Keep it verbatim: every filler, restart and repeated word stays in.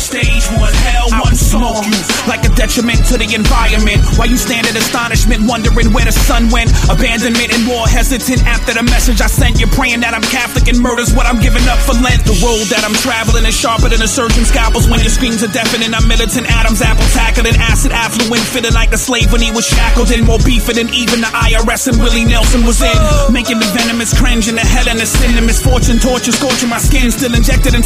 stage, one hell, one smoke you like a detriment to the environment. While you stand in astonishment, wondering where the sun went. Abandonment and war, hesitant after the message I sent. You're praying that I'm Catholic and murder's what I'm giving up for Lent. The road that I'm traveling is sharper than a surgeon's scalpels. When your screams are deafening, I'm militant. Adam's apple tackling, acid affluent, fitting like a slave when he was shackled in. More beefing than even the I R S and Willie Nelson was in. Making the venomous cringe and the hell and the sin and misfortune, torture, scorching my skin. Still injected in